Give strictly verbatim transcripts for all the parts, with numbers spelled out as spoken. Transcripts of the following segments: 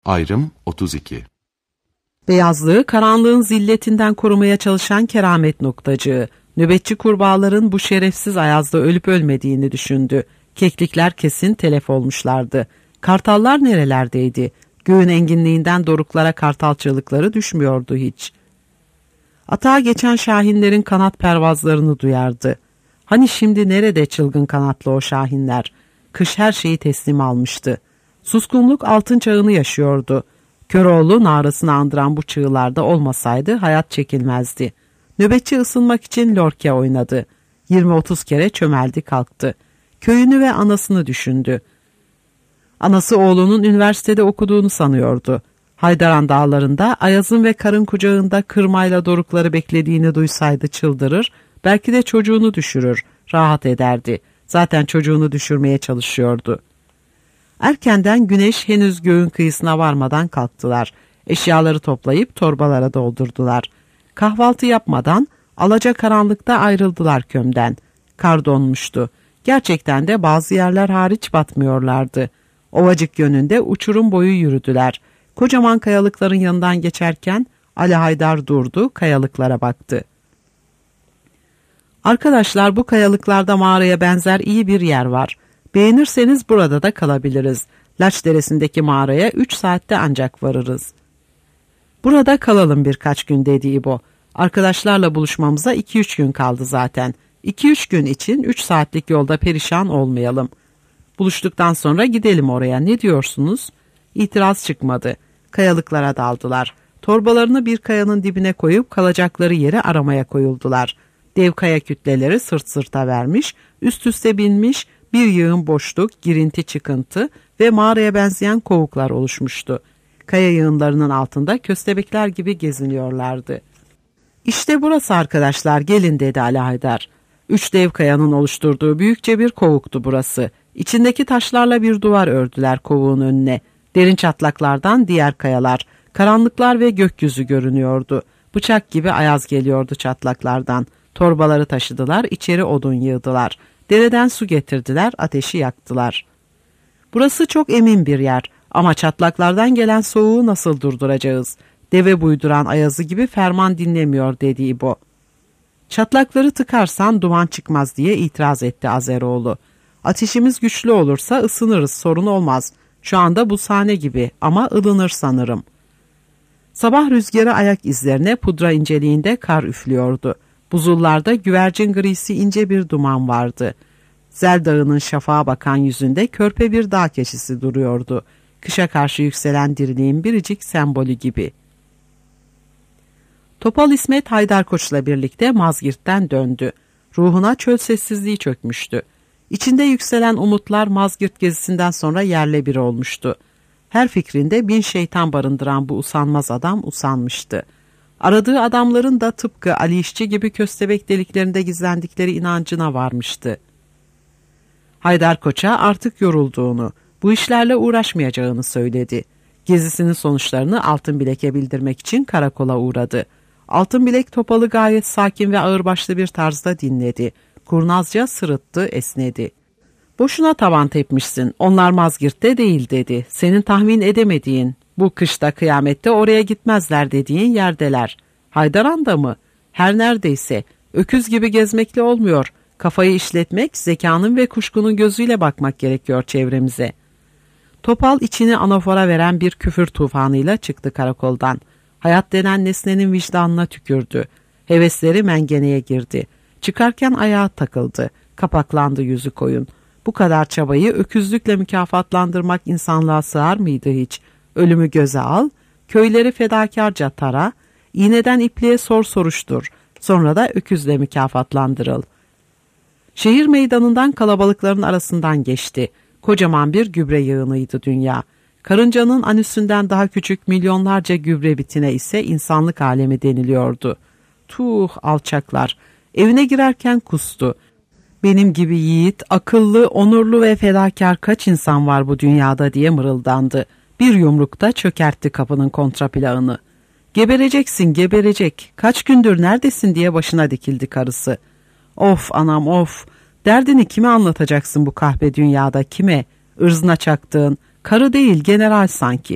Ayrım otuz iki. Beyazlığı karanlığın zilletinden korumaya çalışan keramet noktacığı, nöbetçi kurbağaların bu şerefsiz ayazda ölüp ölmediğini düşündü. Keklikler kesin telef olmuşlardı. Kartallar nerelerdeydi? Göğün enginliğinden doruklara kartal çığlıkları düşmüyordu hiç. Atağa geçen şahinlerin kanat pervazlarını duyardı. Hani şimdi nerede çılgın kanatlı o şahinler? Kış her şeyi teslim almıştı. Suskunluk altın çağını yaşıyordu. Köroğlu nağrasını andıran bu çığlarda olmasaydı hayat çekilmezdi. Nöbetçi ısınmak için lorke oynadı. yirmi otuz kere çömeldi kalktı. Köyünü ve anasını düşündü. Anası oğlunun üniversitede okuduğunu sanıyordu. Haydaran dağlarında Ayaz'ın ve karın kucağında kırmayla dorukları beklediğini duysaydı çıldırır, belki de çocuğunu düşürür, rahat ederdi. Zaten çocuğunu düşürmeye çalışıyordu. Erkenden güneş henüz göğün kıyısına varmadan kalktılar. Eşyaları toplayıp torbalara doldurdular. Kahvaltı yapmadan alacakaranlıkta ayrıldılar kömden. Kar donmuştu. Gerçekten de bazı yerler hariç batmıyorlardı. Ovacık yönünde uçurum boyu yürüdüler. Kocaman kayalıkların yanından geçerken Ali Haydar durdu, kayalıklara baktı. Arkadaşlar, bu kayalıklarda mağaraya benzer iyi bir yer var. Beğenirseniz burada da kalabiliriz. Laç Deresi'ndeki mağaraya üç saatte ancak varırız. Burada kalalım birkaç gün dedi İbo. Arkadaşlarla buluşmamıza iki üç gün kaldı zaten. iki üç gün için üç saatlik yolda perişan olmayalım. Buluştuktan sonra gidelim oraya, ne diyorsunuz? İtiraz çıkmadı. Kayalıklara daldılar. Torbalarını bir kayanın dibine koyup kalacakları yeri aramaya koyuldular. Dev kaya kütleleri sırt sırta vermiş, üst üste binmiş, bir yığın boşluk, girinti çıkıntı ve mağaraya benzeyen kovuklar oluşmuştu. Kaya yığınlarının altında köstebekler gibi geziniyorlardı. İşte burası arkadaşlar, gelin dedi Ali Haydar. Üç dev kayanın oluşturduğu büyükçe bir kovuktu burası. İçindeki taşlarla bir duvar ördüler kovuğun önüne. Derin çatlaklardan diğer kayalar, karanlıklar ve gökyüzü görünüyordu. Bıçak gibi ayaz geliyordu çatlaklardan. Torbaları taşıdılar, içeri odun yığdılar. Dereden su getirdiler, ateşi yaktılar. Burası çok emin bir yer ama çatlaklardan gelen soğuğu nasıl durduracağız? Deve buyduran ayazı gibi ferman dinlemiyor dedi İbo. Çatlakları tıkarsan duman çıkmaz diye itiraz etti Azeroğlu. Ateşimiz güçlü olursa ısınırız, sorun olmaz. Şu anda bu sahne gibi ama ılınır sanırım. Sabah rüzgarı ayak izlerine pudra inceliğinde kar üflüyordu. Buzullarda güvercin grisi ince bir duman vardı. Zel Dağı'nın şafağa bakan yüzünde körpe bir dağ keçisi duruyordu. Kışa karşı yükselen diriliğin biricik sembolü gibi. Topal İsmet Haydarkoç'la birlikte Mazgirt'ten döndü. Ruhuna çöl sessizliği çökmüştü. İçinde yükselen umutlar Mazgirt gezisinden sonra yerle bir olmuştu. Her fikrinde bin şeytan barındıran bu usanmaz adam usanmıştı. Aradığı adamların da tıpkı Ali İşçi gibi köstebek deliklerinde gizlendikleri inancına varmıştı. Haydarkoç'a artık yorulduğunu, bu işlerle uğraşmayacağını söyledi. Gezisinin sonuçlarını Altınbilek'e bildirmek için karakola uğradı. Altınbilek Topal'ı gayet sakin ve ağırbaşlı bir tarzda dinledi. Kurnazca sırıttı, esnedi. Boşuna tavan tepmişsin, onlar Mazgirt'te değil dedi. Senin tahmin edemediğin, bu kışta kıyamette oraya gitmezler dediğin yerdeler. Haydaran'da mı? Her neredeyse. Öküz gibi gezmekle olmuyor. Kafayı işletmek, zekanın ve kuşkunun gözüyle bakmak gerekiyor çevremize. Topal içini anafora veren bir küfür tufanıyla çıktı karakoldan. Hayat denen nesnenin vicdanına tükürdü. Hevesleri mengeneye girdi. Çıkarken ayağa takıldı. Kapaklandı yüzü koyun. Bu kadar çabayı öküzlükle mükafatlandırmak insanlığa sığar mıydı hiç? Ölümü göze al, köyleri fedakarca tara, iğneden ipliğe sor soruştur, sonra da öküzle mükafatlandırıl. Şehir meydanından kalabalıkların arasından geçti. Kocaman bir gübre yığınıydı dünya. Karıncanın anüsünden daha küçük milyonlarca gübre bitine ise insanlık alemi deniliyordu. Tuh alçaklar! Evine girerken kustu. Benim gibi yiğit, akıllı, onurlu ve fedakar kaç insan var bu dünyada diye mırıldandı. Bir yumrukta çökertti kapının kontraplağını. Gebereceksin, geberecek. Kaç gündür neredesin diye başına dikildi karısı. Of anam of. Derdini kime anlatacaksın bu kahpe dünyada, kime? Irzına çaktığın, karı değil general sanki.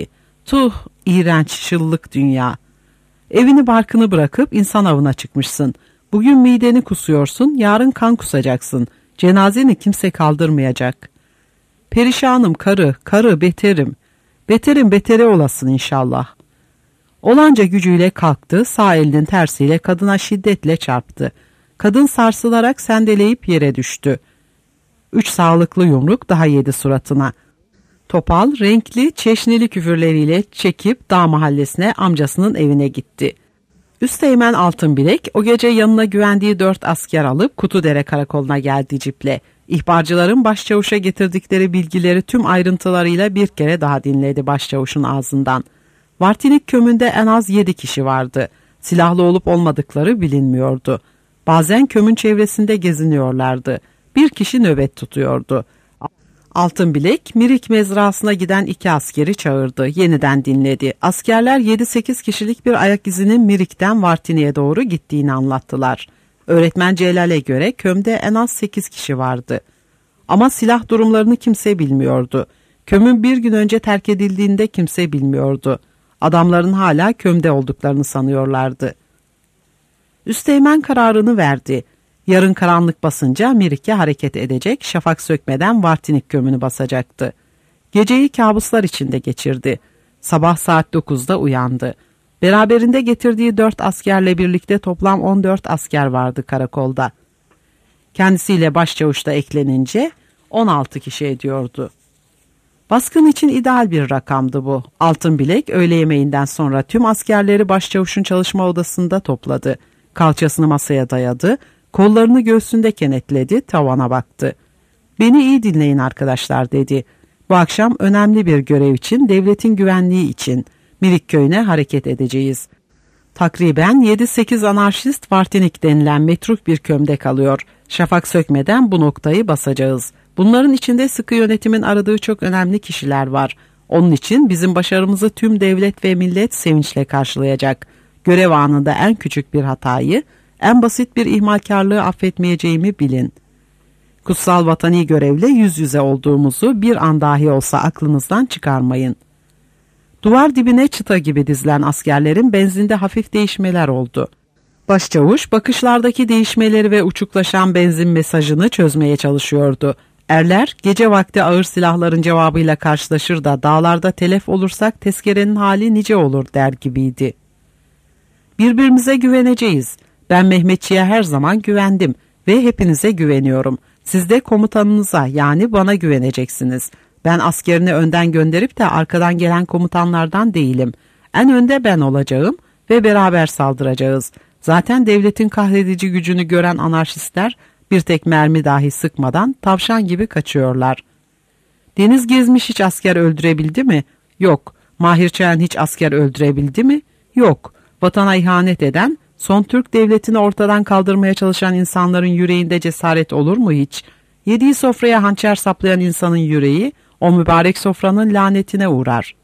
Tuh, iğrenç şıllık dünya. Evini barkını bırakıp insan avına çıkmışsın. Bugün mideni kusuyorsun, yarın kan kusacaksın. Cenazeni kimse kaldırmayacak. Perişanım karı, karı beterim. Beterim betere olasın inşallah. Olanca gücüyle kalktı, sağ elinin tersiyle kadına şiddetle çarptı. Kadın sarsılarak sendeleyip yere düştü. Üç sağlıklı yumruk daha yedi suratına. Topal, renkli, çeşnili küfürleriyle çekip dağ mahallesine, amcasının evine gitti. Üsteğmen Altınbilek o gece yanına güvendiği dört asker alıp Kutudere karakoluna geldi ciple. İhbarcıların başçavuşa getirdikleri bilgileri tüm ayrıntılarıyla bir kere daha dinledi başçavuşun ağzından. Vartinik kömünde en az yedi kişi vardı. Silahlı olup olmadıkları bilinmiyordu. Bazen kömün çevresinde geziniyorlardı. Bir kişi nöbet tutuyordu. Altınbilek, Mirik mezrasına giden iki askeri çağırdı. Yeniden dinledi. Askerler yedi sekiz kişilik bir ayak izinin Mirik'ten Vartinik'e doğru gittiğini anlattılar. Öğretmen Celal'e göre kömde en az sekiz kişi vardı. Ama silah durumlarını kimse bilmiyordu. Kömün bir gün önce terk edildiğinde kimse bilmiyordu. Adamların hala kömde olduklarını sanıyorlardı. Üsteğmen kararını verdi. Yarın karanlık basınca Mirik'e hareket edecek, şafak sökmeden Vartinik kömünü basacaktı. Geceyi kabuslar içinde geçirdi. Sabah saat dokuzda uyandı. Beraberinde getirdiği dört askerle birlikte toplam on dört asker vardı karakolda. Kendisiyle başçavuş da eklenince on altı kişi ediyordu. Baskın için ideal bir rakamdı bu. Altınbilek öğle yemeğinden sonra tüm askerleri başçavuşun çalışma odasında topladı. Kalçasını masaya dayadı, kollarını göğsünde kenetledi, tavana baktı. "Beni iyi dinleyin arkadaşlar," dedi. "Bu akşam önemli bir görev için, devletin güvenliği için Mirik köyüne hareket edeceğiz. Takriben yedi sekiz anarşist Vartinik denilen metruk bir kömde kalıyor. Şafak sökmeden bu noktayı basacağız. Bunların içinde sıkı yönetimin aradığı çok önemli kişiler var. Onun için bizim başarımızı tüm devlet ve millet sevinçle karşılayacak. Görev anında en küçük bir hatayı, en basit bir ihmalkarlığı affetmeyeceğimi bilin. Kutsal vatani görevle yüz yüze olduğumuzu bir an dahi olsa aklınızdan çıkarmayın." Duvar dibine çıta gibi dizilen askerlerin benzinde hafif değişmeler oldu. Başçavuş bakışlardaki değişmeleri ve uçuklaşan benzin mesajını çözmeye çalışıyordu. Erler gece vakti ağır silahların cevabıyla karşılaşır da dağlarda telef olursak tezkerenin hali nice olur der gibiydi. "Birbirimize güveneceğiz. Ben Mehmetçiğe her zaman güvendim ve hepinize güveniyorum. Siz de komutanınıza, yani bana güveneceksiniz. Ben askerini önden gönderip de arkadan gelen komutanlardan değilim. En önde ben olacağım ve beraber saldıracağız. Zaten devletin kahredici gücünü gören anarşistler bir tek mermi dahi sıkmadan tavşan gibi kaçıyorlar." "Deniz Gezmiş hiç asker öldürebildi mi?" "Yok." "Mahir Çayan hiç asker öldürebildi mi?" "Yok." Vatana ihanet eden, son Türk devletini ortadan kaldırmaya çalışan insanların yüreğinde cesaret olur mu hiç? Yediği sofraya hançer saplayan insanın yüreği o mübarek sofranın lanetine uğrar.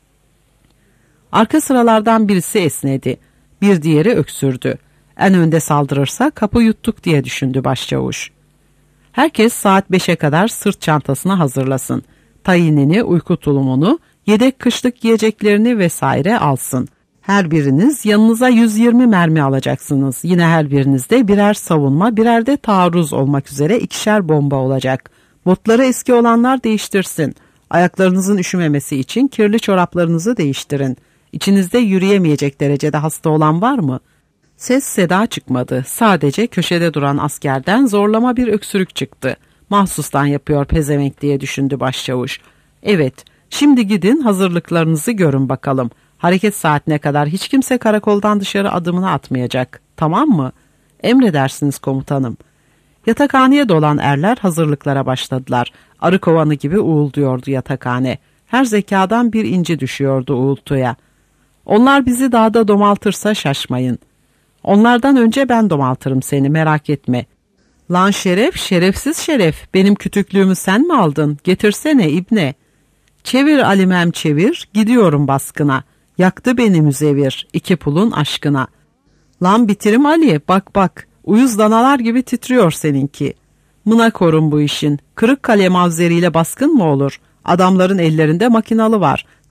Arka sıralardan birisi esnedi. Bir diğeri öksürdü. En önde saldırırsa kapı yuttuk diye düşündü başçavuş. Herkes saat beşe kadar sırt çantasını hazırlasın. Tayinini, uyku tulumunu, yedek kışlık yiyeceklerini vesaire alsın. Her biriniz yanınıza yüz yirmi mermi alacaksınız. Yine her birinizde birer savunma, birer de taarruz olmak üzere ikişer bomba olacak. Botları eski olanlar değiştirsin. Ayaklarınızın üşümemesi için kirli çoraplarınızı değiştirin. İçinizde yürüyemeyecek derecede hasta olan var mı? Ses seda çıkmadı. Sadece köşede duran askerden zorlama bir öksürük çıktı. Mahsustan yapıyor pezevenk diye düşündü başçavuş. Evet, şimdi gidin hazırlıklarınızı görün bakalım. Hareket saatine kadar hiç kimse karakoldan dışarı adımını atmayacak. Tamam mı? Emredersiniz komutanım. Yatakhaneye dolan erler hazırlıklara başladılar. Arı kovanı gibi uğulduyordu yatakhane. Her zekadan bir inci düşüyordu uğultuya. "Onlar bizi dağda domaltırsa şaşmayın. Onlardan önce ben domaltırım seni, merak etme." "Lan şeref, şerefsiz şeref, benim kütüklüğümü sen mi aldın? Getirsene ibne." "Çevir Alimem çevir, gidiyorum baskına. Yaktı beni müzevir, iki pulun aşkına." "Lan bitirim Ali, bak bak, uyuz danalar gibi titriyor seninki." "Mına korun bu işin, Kırıkkale mavzeriyle baskın mı olur? Adamların ellerinde makinalı var.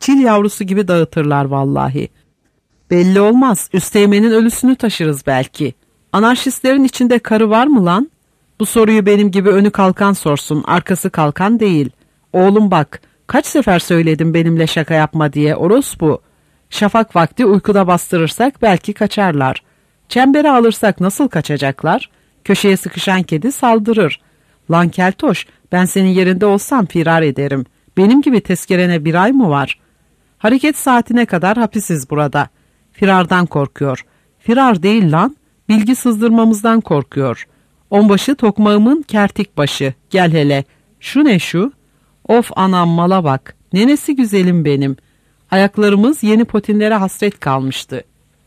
Çil yavrusu gibi dağıtırlar vallahi. Belli olmaz, Üsteğmen'in ölüsünü taşırız belki. Anarşistlerin içinde karı var mı lan? Bu soruyu benim gibi önü kalkan sorsun, arkası kalkan değil. Oğlum bak, kaç sefer söyledim benimle şaka yapma diye, orospu. Şafak vakti uykuda bastırırsak belki kaçarlar. Çembere alırsak nasıl kaçacaklar? Köşeye sıkışan kedi saldırır. Lan keltoş, ben senin yerinde olsam firar ederim. Benim gibi tezkerene bir ay mı var? Hareket saatine kadar hapisiz burada. Firardan korkuyor. Firar değil lan, bilgi sızdırmamızdan korkuyor. Onbaşı tokmağımın kertik başı, gel hele. Şu ne şu? Of anam, mala bak, nenesi güzelim benim. Ayaklarımız yeni potinlere hasret kalmıştı.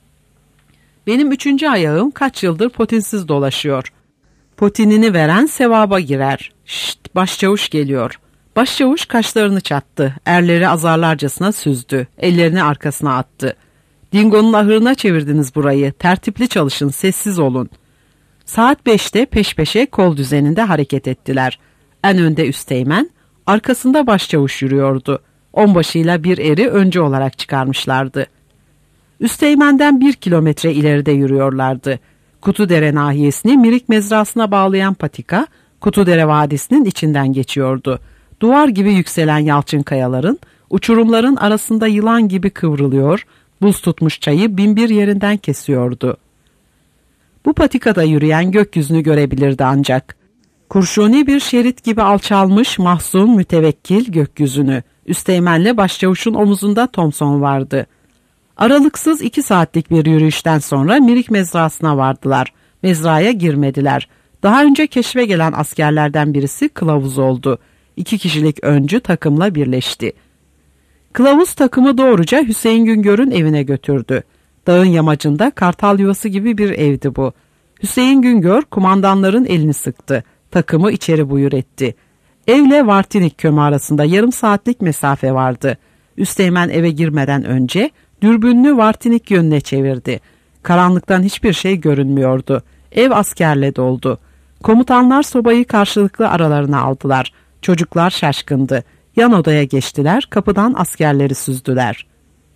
Benim üçüncü ayağım kaç yıldır potinsiz dolaşıyor. Potinini veren sevaba girer. Şşt, başçavuş geliyor. Başçavuş kaşlarını çattı, erleri azarlarcasına süzdü, ellerini arkasına attı. Dingo'nun ahırına çevirdiniz burayı, tertipli çalışın, sessiz olun. Saat beşte peş peşe kol düzeninde hareket ettiler. En önde Üsteğmen, arkasında başçavuş yürüyordu. Onbaşıyla bir eri önce olarak çıkarmışlardı. Üsteğmen'den bir kilometre ileride yürüyorlardı. Kutudere nahiyesini Mirik mezrasına bağlayan patika, Kutudere Vadisi'nin içinden geçiyordu. Duvar gibi yükselen yalçın kayaların, uçurumların arasında yılan gibi kıvrılıyor, buz tutmuş çayı binbir yerinden kesiyordu. Bu patikada yürüyen gökyüzünü görebilirdi ancak. Kurşuni bir şerit gibi alçalmış, mahzun, mütevekkil gökyüzünü. Üsteğmen'le başçavuşun omuzunda Thompson vardı. Aralıksız iki saatlik bir yürüyüşten sonra Mirik mezrasına vardılar. Mezraya girmediler. Daha önce keşfe gelen askerlerden birisi kılavuz oldu. İki kişilik öncü takımla birleşti. Kılavuz takımı doğruca Hüseyin Güngör'ün evine götürdü. Dağın yamacında kartal yuvası gibi bir evdi bu. Hüseyin Güngör kumandanların elini sıktı. Takımı içeri buyur etti. Evle Vartinik Kömü arasında yarım saatlik mesafe vardı. Üsteğmen eve girmeden önce dürbününü Vartinik yönüne çevirdi. Karanlıktan hiçbir şey görünmüyordu. Ev askerle doldu. Komutanlar sobayı karşılıklı aralarına aldılar. Çocuklar şaşkındı. Yan odaya geçtiler, kapıdan askerleri süzdüler.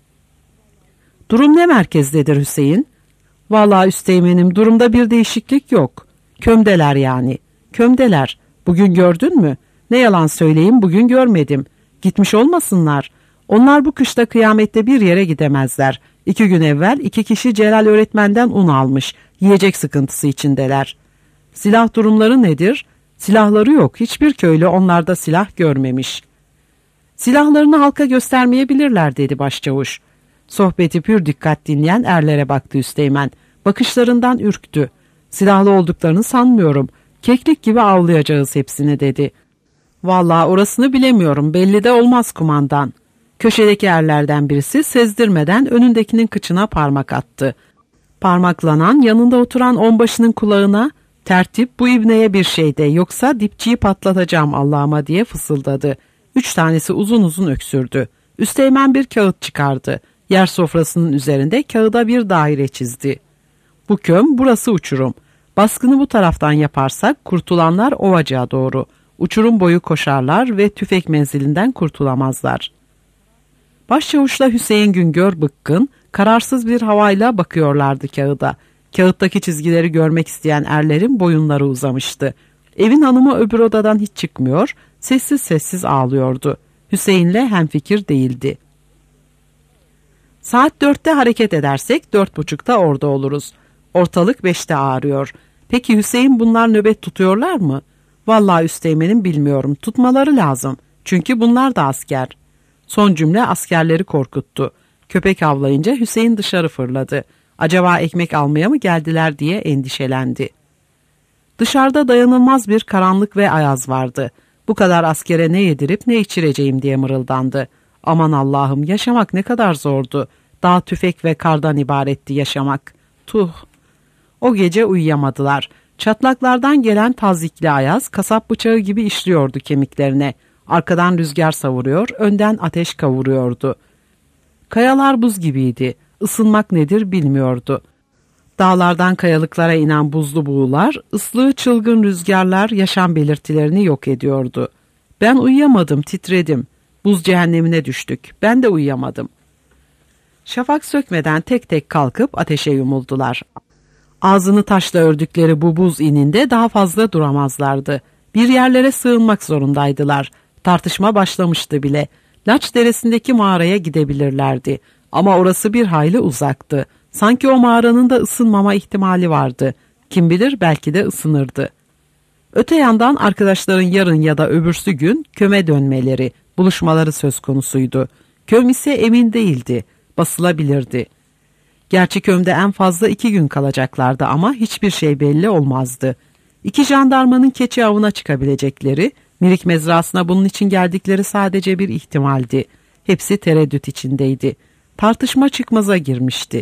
Durum ne merkezdedir Hüseyin? Vallahi Üsteğmen'im, durumda bir değişiklik yok. Kömdeler yani. Kömdeler. Bugün gördün mü? Ne yalan söyleyeyim, bugün görmedim. Gitmiş olmasınlar. Onlar bu kışta kıyamette bir yere gidemezler. İki gün evvel iki kişi Celal öğretmenden un almış. Yiyecek sıkıntısı içindeler. Silah durumları nedir? Silahları yok. Hiçbir köylü onlarda silah görmemiş. Silahlarını halka göstermeyebilirler dedi başçavuş. Sohbeti pür dikkat dinleyen erlere baktı Üsteğmen. Bakışlarından ürktü. Silahlı olduklarını sanmıyorum. Keklik gibi avlayacağız hepsini dedi. Vallahi orasını bilemiyorum, belli de olmaz kumandan. Köşedeki erlerden birisi sezdirmeden önündekinin kıçına parmak attı. Parmaklanan yanında oturan onbaşının kulağına tertip bu ibneye bir şey de, yoksa dipçiyi patlatacağım Allah'ıma diye fısıldadı. Üç tanesi uzun uzun öksürdü. Üsteğmen bir kağıt çıkardı. Yer sofrasının üzerinde kağıda bir daire çizdi. Bu köm, burası uçurum. Baskını bu taraftan yaparsak kurtulanlar Ovacığa doğru. Uçurum boyu koşarlar ve tüfek menzilinden kurtulamazlar. Başçavuşla Hüseyin Güngör bıkkın, kararsız bir havayla bakıyorlardı kağıda. Kağıttaki çizgileri görmek isteyen erlerin boyunları uzamıştı. Evin hanımı öbür odadan hiç çıkmıyor, sessiz sessiz ağlıyordu. Hüseyin'le hemfikir değildi. Saat dörtte hareket edersek dört buçukta orada oluruz. Ortalık beşte ağrıyor. Peki Hüseyin, bunlar nöbet tutuyorlar mı? Vallahi Üsteğmen'im, bilmiyorum. Tutmaları lazım. Çünkü bunlar da asker. Son cümle askerleri korkuttu. Köpek avlayınca Hüseyin dışarı fırladı. Acaba ekmek almaya mı geldiler diye endişelendi. Dışarıda dayanılmaz bir karanlık ve ayaz vardı. Bu kadar askere ne yedirip ne içireceğim diye mırıldandı. Aman Allah'ım, yaşamak ne kadar zordu. Dağ, tüfek ve kardan ibaretti yaşamak. Tuh! O gece uyuyamadılar. Çatlaklardan gelen tazikli ayaz kasap bıçağı gibi işliyordu kemiklerine. Arkadan rüzgar savuruyor, önden ateş kavuruyordu. Kayalar buz gibiydi. Isınmak nedir bilmiyordu. Dağlardan kayalıklara inen buzlu buğular, ıslığı çılgın rüzgarlar yaşam belirtilerini yok ediyordu. Ben uyuyamadım, titredim. Buz cehennemine düştük. Ben de uyuyamadım. Şafak sökmeden tek tek kalkıp ateşe yumuldular. Ağzını taşla ördükleri bu buz ininde daha fazla duramazlardı. Bir yerlere sığınmak zorundaydılar. Tartışma başlamıştı bile. Laç Deresi'ndeki mağaraya gidebilirlerdi. Ama orası bir hayli uzaktı. Sanki o mağaranın da ısınmama ihtimali vardı. Kim bilir belki de ısınırdı. Öte yandan arkadaşların yarın ya da öbürsü gün Köm'e dönmeleri, buluşmaları söz konusuydu. Köm ise emin değildi. Basılabilirdi. Gerçi Köm'de en fazla iki gün kalacaklardı ama hiçbir şey belli olmazdı. İki jandarmanın keçi avına çıkabilecekleri, Mirik mezrasına bunun için geldikleri sadece bir ihtimaldi. Hepsi tereddüt içindeydi. Tartışma çıkmaza girmişti.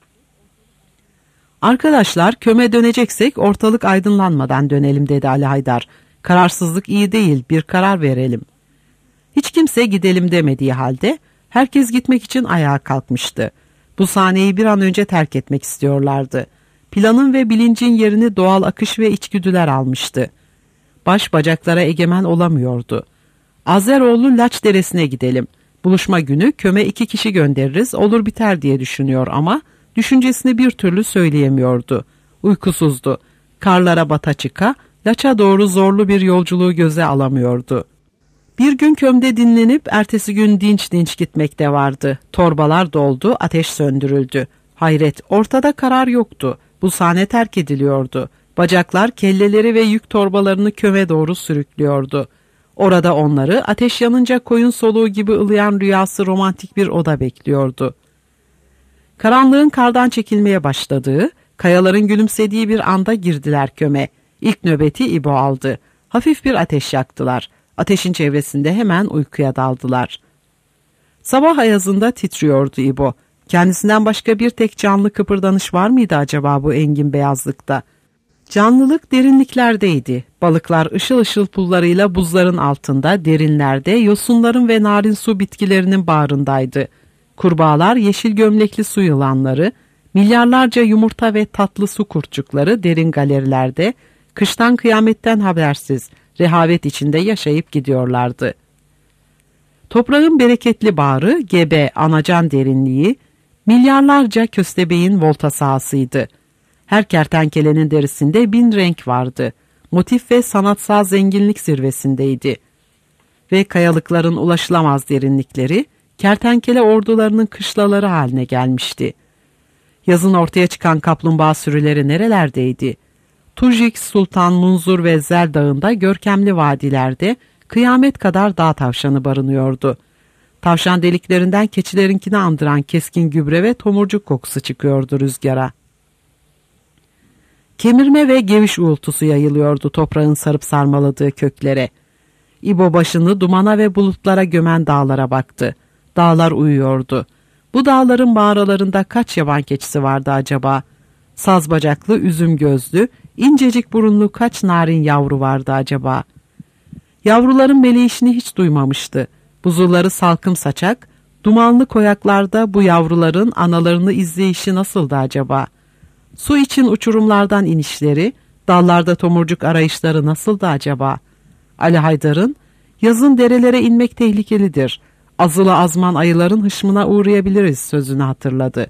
Arkadaşlar, Köm'e döneceksek ortalık aydınlanmadan dönelim dedi Ali Haydar. Kararsızlık iyi değil, bir karar verelim. Hiç kimse gidelim demediği halde herkes gitmek için ayağa kalkmıştı. Bu sahneyi bir an önce terk etmek istiyorlardı. Planın ve bilincin yerini doğal akış ve içgüdüler almıştı. Baş bacaklara egemen olamıyordu. Azeroğlu Laç Deresi'ne gidelim. Buluşma günü Köm'e iki kişi göndeririz, olur biter diye düşünüyor ama düşüncesini bir türlü söyleyemiyordu. Uykusuzdu. Karlara bata çıka, Laç'a doğru zorlu bir yolculuğu göze alamıyordu. Bir gün Köm'de dinlenip ertesi gün dinç dinç gitmekte vardı. Torbalar doldu, ateş söndürüldü. Hayret, ortada karar yoktu. Bu sahne terk ediliyordu. Bacaklar kelleleri ve yük torbalarını Köm'e doğru sürüklüyordu. Orada onları ateş yanınca koyun soluğu gibi ılıyan rüyası romantik bir oda bekliyordu. Karanlığın kardan çekilmeye başladığı, kayaların gülümsediği bir anda girdiler Köm'e. İlk nöbeti İbo aldı. Hafif bir ateş yaktılar. Ateşin çevresinde hemen uykuya daldılar. Sabah ayazında titriyordu İbo. Kendisinden başka bir tek canlı kıpırdanış var mıydı acaba bu engin beyazlıkta? Canlılık derinliklerdeydi. Balıklar ışıl ışıl pullarıyla buzların altında, derinlerde, yosunların ve narin su bitkilerinin bağrındaydı. Kurbağalar, yeşil gömlekli su yılanları, milyarlarca yumurta ve tatlı su kurtçukları derin galerilerde, kıştan kıyametten habersiz, rehavet içinde yaşayıp gidiyorlardı. Toprağın bereketli bağrı, gebe, anacan derinliği, milyarlarca köstebeğin volta sahasıydı. Her kertenkelenin derisinde bin renk vardı. Motif ve sanatsal zenginlik zirvesindeydi. Ve kayalıkların ulaşılamaz derinlikleri, kertenkele ordularının kışlaları haline gelmişti. Yazın ortaya çıkan kaplumbağa sürüleri nerelerdeydi? Tujik, Sultan, Munzur ve Zel Dağı'nda görkemli vadilerde kıyamet kadar dağ tavşanı barınıyordu. Tavşan deliklerinden keçilerinkini andıran keskin gübre ve tomurcuk kokusu çıkıyordu rüzgara. Kemirme ve geviş uğultusu yayılıyordu toprağın sarıp sarmaladığı köklere. İbo başını dumana ve bulutlara gömen dağlara baktı. Dağlar uyuyordu. Bu dağların mağaralarında kaç yaban keçisi vardı acaba? Saz bacaklı, üzüm gözlü, incecik burunlu kaç narin yavru vardı acaba? Yavruların meleğişini hiç duymamıştı. Buzulları salkım saçak, dumanlı koyaklarda bu yavruların analarını izleyişi nasıldı acaba? Su için uçurumlardan inişleri, dallarda tomurcuk arayışları nasıldı acaba? Ali Haydar'ın, yazın derelere inmek tehlikelidir, azılı azman ayıların hışmına uğrayabiliriz sözünü hatırladı.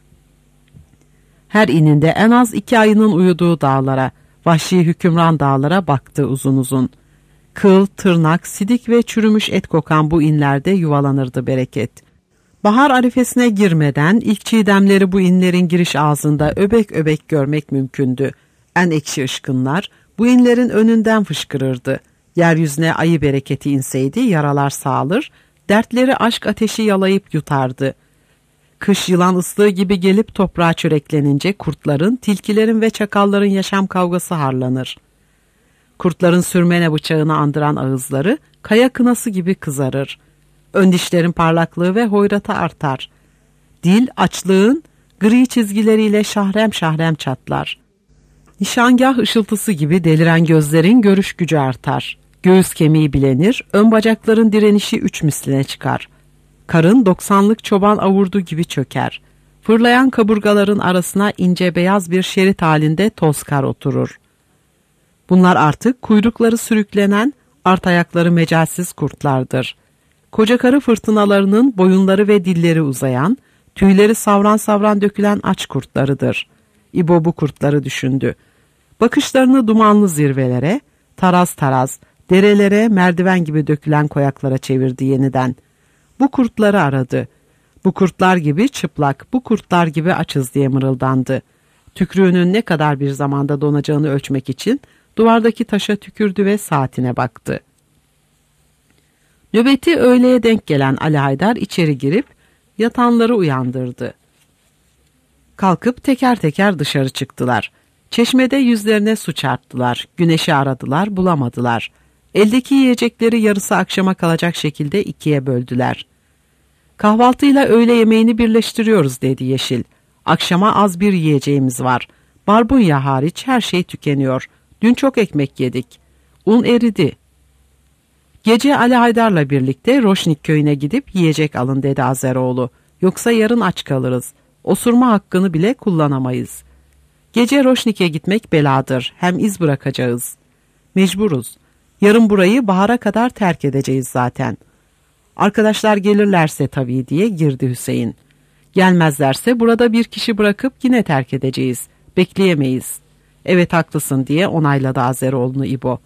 Her ininde en az iki ayının uyuduğu dağlara, vahşi hükümran dağlara baktı uzun uzun. Kıl, tırnak, sidik ve çürümüş et kokan bu inlerde yuvalanırdı bereket. Bahar arifesine girmeden ilk çiğdemleri bu inlerin giriş ağzında öbek öbek görmek mümkündü. En ekşi ışkınlar bu inlerin önünden fışkırırdı. Yeryüzüne ayı bereketi inseydi yaralar sağalır, dertleri aşk ateşi yalayıp yutardı. Kış yılan ıslığı gibi gelip toprağa çöreklenince kurtların, tilkilerin ve çakalların yaşam kavgası harlanır. Kurtların sürmene bıçağını andıran ağızları kaya kınası gibi kızarır. Ön dişlerin parlaklığı ve hoyratı artar. Dil açlığın gri çizgileriyle şahrem şahrem çatlar. Nişangah ışıltısı gibi deliren gözlerin görüş gücü artar. Göğüs kemiği bilenir, ön bacakların direnişi üç misline çıkar. Karın doksanlık çoban avurdu gibi çöker. Fırlayan kaburgaların arasına ince beyaz bir şerit halinde toz kar oturur. Bunlar artık kuyrukları sürüklenen, art ayakları mecalsiz kurtlardır. Koca karı fırtınalarının boyunları ve dilleri uzayan, tüyleri savran savran dökülen aç kurtlarıdır. İbo bu kurtları düşündü. Bakışlarını dumanlı zirvelere, taraz taraz, derelere, merdiven gibi dökülen koyaklara çevirdi yeniden. Bu kurtları aradı. Bu kurtlar gibi çıplak, bu kurtlar gibi açız diye mırıldandı. Tükrüğünün ne kadar bir zamanda donacağını ölçmek için duvardaki taşa tükürdü ve saatine baktı. Nöbeti öğleye denk gelen Ali Haydar içeri girip yatanları uyandırdı. Kalkıp teker teker dışarı çıktılar. Çeşmede yüzlerine su çarptılar. Güneşi aradılar, bulamadılar. Eldeki yiyecekleri yarısı akşama kalacak şekilde ikiye böldüler. Kahvaltıyla öğle yemeğini birleştiriyoruz dedi Yeşil. Akşama az bir yiyeceğimiz var. Barbunya hariç her şey tükeniyor. Dün çok ekmek yedik. Un eridi. Gece Ali Haydar'la birlikte Roşnik köyüne gidip yiyecek alın dedi Azeroğlu. Yoksa yarın aç kalırız. Osurma hakkını bile kullanamayız. Gece Roşnik'e gitmek beladır. Hem iz bırakacağız. Mecburuz. Yarın burayı bahara kadar terk edeceğiz zaten. Arkadaşlar gelirlerse tabii diye girdi Hüseyin. Gelmezlerse burada bir kişi bırakıp yine terk edeceğiz. Bekleyemeyiz. Evet haklısın diye onayladı Azeroğlu'nu İbo.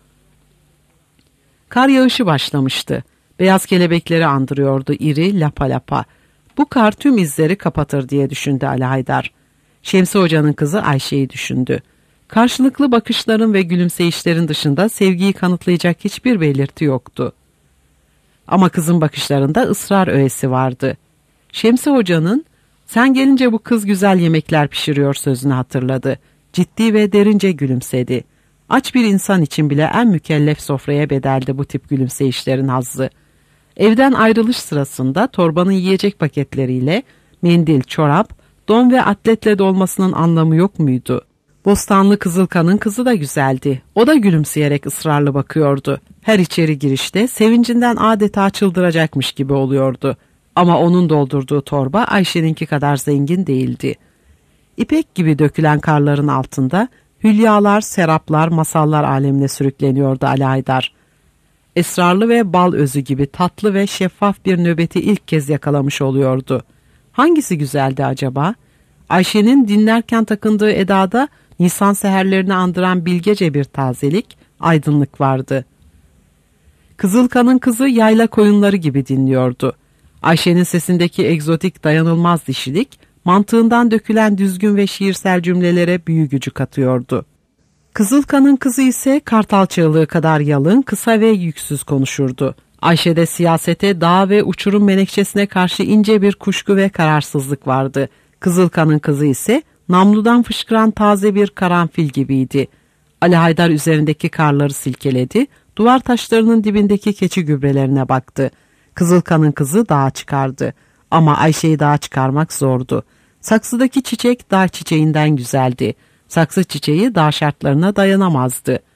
Kar yağışı başlamıştı. Beyaz kelebekleri andırıyordu iri lapa lapa. Bu kar tüm izleri kapatır diye düşündü Ali Haydar. Şemsi Hoca'nın kızı Ayşe'yi düşündü. Karşılıklı bakışların ve gülümseyişlerin dışında sevgiyi kanıtlayacak hiçbir belirti yoktu. Ama kızın bakışlarında ısrar öğesi vardı. Şemsi Hoca'nın "Sen gelince bu kız güzel yemekler pişiriyor" sözünü hatırladı. Ciddi ve derince gülümsedi. Aç bir insan için bile en mükellef sofraya bedeldi bu tip gülümseyişlerin hazzı. Evden ayrılış sırasında torbanın yiyecek paketleriyle mendil, çorap, don ve atletle dolmasının anlamı yok muydu? Bostanlı Kızılkan'ın kızı da güzeldi. O da gülümseyerek ısrarlı bakıyordu. Her içeri girişte sevincinden adeta çıldıracakmış gibi oluyordu. Ama onun doldurduğu torba Ayşe'ninki kadar zengin değildi. İpek gibi dökülen karların altında hülyalar, seraplar, masallar alemine sürükleniyordu Ali Haydar. Esrarlı ve bal özü gibi tatlı ve şeffaf bir nöbeti ilk kez yakalamış oluyordu. Hangisi güzeldi acaba? Ayşe'nin dinlerken takındığı edada Nisan seherlerini andıran bilgece bir tazelik, aydınlık vardı. Kızılkan'ın kızı yayla koyunları gibi dinliyordu. Ayşe'nin sesindeki egzotik dayanılmaz dişilik, mantığından dökülen düzgün ve şiirsel cümlelere büyü gücü katıyordu. Kızılkan'ın kızı ise kartal çığlığı kadar yalın, kısa ve yüksüz konuşurdu. Ayşe'de siyasete, dağ ve uçurum menekşesine karşı ince bir kuşku ve kararsızlık vardı. Kızılkan'ın kızı ise namludan fışkıran taze bir karanfil gibiydi. Ali Haydar üzerindeki karları silkeledi, duvar taşlarının dibindeki keçi gübrelerine baktı. Kızılkan'ın kızı dağa çıkardı. Ama Ayşe'yi dağa çıkarmak zordu. Saksıdaki çiçek dağ çiçeğinden güzeldi. Saksı çiçeği dağ şartlarına dayanamazdı.